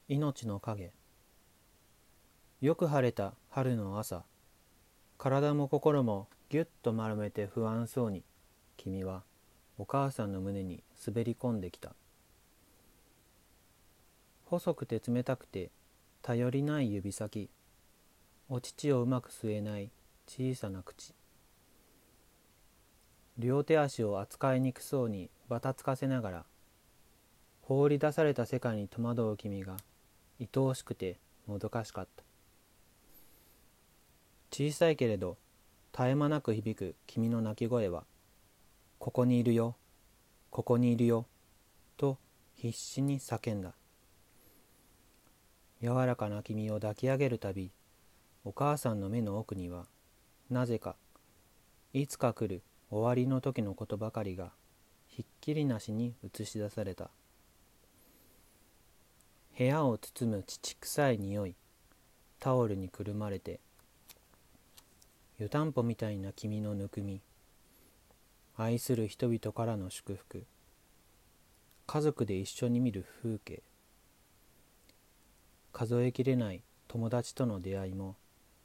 命の影。よく晴れた春の朝、体も心もぎゅっと丸めて不安そうに、君はお母さんの胸に滑り込んできた。細くて冷たくて頼りない指先、お乳をうまく吸えない小さな口。両手足を扱いにくそうにばたつかせながら、放り出された世界に戸惑う君が愛おしくてもどかしかった。小さいけれど絶え間なく響く君の泣き声は、ここにいるよ、ここにいるよ、と必死に叫んだ。柔らかな君を抱き上げるたび、お母さんの目の奥には、なぜか、いつか来る終わりの時のことばかりが、ひっきりなしに映し出された。部屋を包む乳臭い匂い、タオルにくるまれて、湯たんぽみたいな君のぬくみ、愛する人々からの祝福、家族で一緒に見る風景、数えきれない友達との出会いも、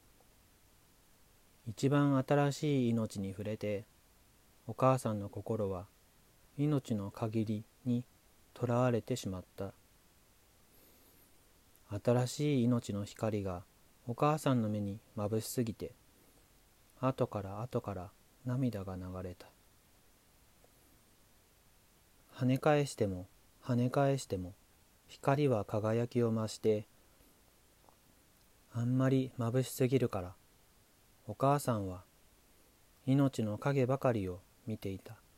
一番新しい命に触れて、お母さんの心は命の限りにとらわれてしまった。新しい命の光がお母さんの目に眩しすぎて、後から涙が流れた。跳ね返しても跳ね返しても光は輝きを増して、あんまり眩しすぎるから、お母さんは命の影ばかりを見ていた。